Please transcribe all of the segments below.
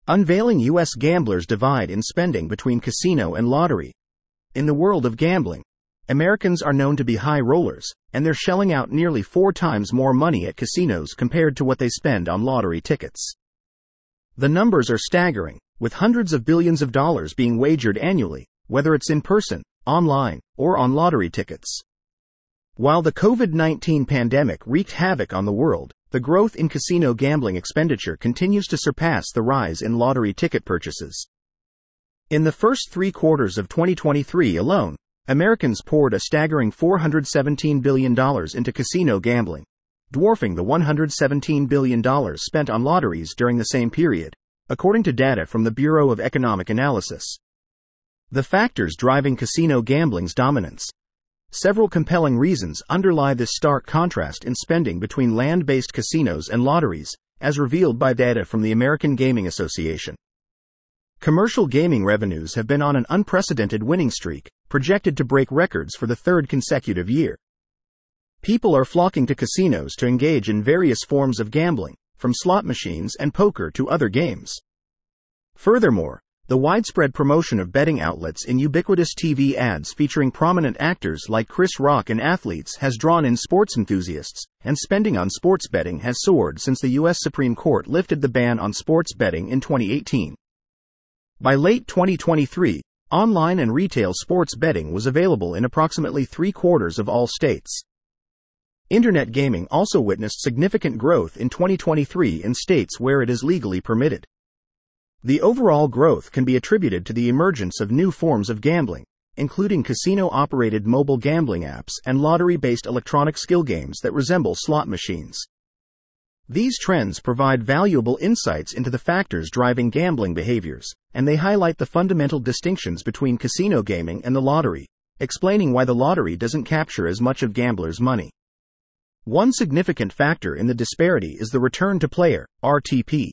Unveiling U.S. gamblers' divide in spending between casino and lottery. In the world of gambling, Americans are known to be high rollers, and they're shelling out nearly 4 times more money at casinos compared to what they spend on lottery tickets. The numbers are staggering, with hundreds of billions of dollars being wagered annually, whether it's in person, online, or on lottery tickets. While the COVID-19 pandemic wreaked havoc on the world, the growth in casino gambling expenditure continues to surpass the rise in lottery ticket purchases. In the first 3 quarters of 2023 alone, Americans poured a staggering $417 billion into casino gambling, dwarfing the $117 billion spent on lotteries during the same period, according to data from the Bureau of Economic Analysis. The factors driving casino gambling's dominance. Several compelling reasons underlie this stark contrast in spending between land-based casinos and lotteries, as revealed by data from the American Gaming Association. Commercial gaming revenues have been on an unprecedented winning streak, projected to break records for the 3rd consecutive year. People are flocking to casinos to engage in various forms of gambling, from slot machines and poker to other games. Furthermore, the widespread promotion of betting outlets in ubiquitous TV ads featuring prominent actors like Chris Rock and athletes has drawn in sports enthusiasts, and spending on sports betting has soared since the U.S. Supreme Court lifted the ban on sports betting in 2018. By late 2023, online and retail sports betting was available in approximately 3/4 of all states. Internet gaming also witnessed significant growth in 2023 in states where it is legally permitted. The overall growth can be attributed to the emergence of new forms of gambling, including casino-operated mobile gambling apps and lottery-based electronic skill games that resemble slot machines. These trends provide valuable insights into the factors driving gambling behaviors, and they highlight the fundamental distinctions between casino gaming and the lottery, explaining why the lottery doesn't capture as much of gamblers' money. One significant factor in the disparity is the return to player, RTP.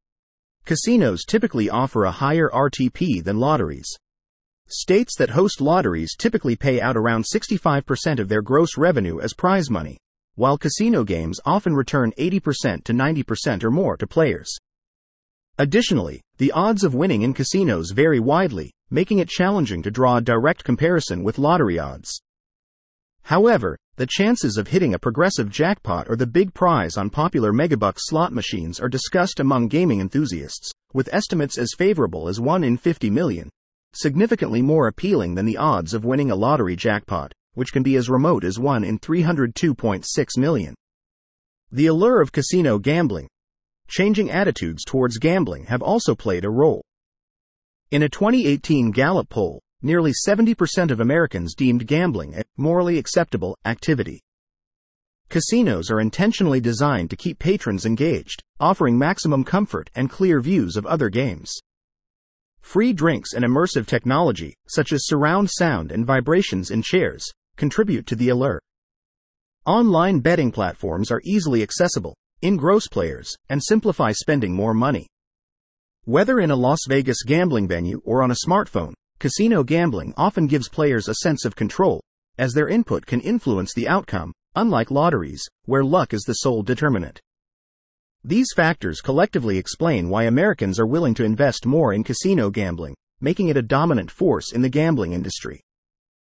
Casinos typically offer a higher RTP than lotteries. States that host lotteries typically pay out around 65% of their gross revenue as prize money, while casino games often return 80% to 90% or more to players. Additionally, the odds of winning in casinos vary widely, making it challenging to draw a direct comparison with lottery odds. However, the chances of hitting a progressive jackpot or the big prize on popular megabucks slot machines are discussed among gaming enthusiasts, with estimates as favorable as 1 in 50 million, significantly more appealing than the odds of winning a lottery jackpot, which can be as remote as 1 in 302.6 million. The allure of casino gambling. Changing attitudes towards gambling have also played a role. In a 2018 Gallup poll, nearly 70% of Americans deemed gambling a morally acceptable activity. Casinos are intentionally designed to keep patrons engaged, offering maximum comfort and clear views of other games. Free drinks and immersive technology, such as surround sound and vibrations in chairs, contribute to the allure. Online betting platforms are easily accessible, engross players, and simplify spending more money. Whether in a Las Vegas gambling venue or on a smartphone, casino gambling often gives players a sense of control, as their input can influence the outcome, unlike lotteries, where luck is the sole determinant. These factors collectively explain why Americans are willing to invest more in casino gambling, making it a dominant force in the gambling industry.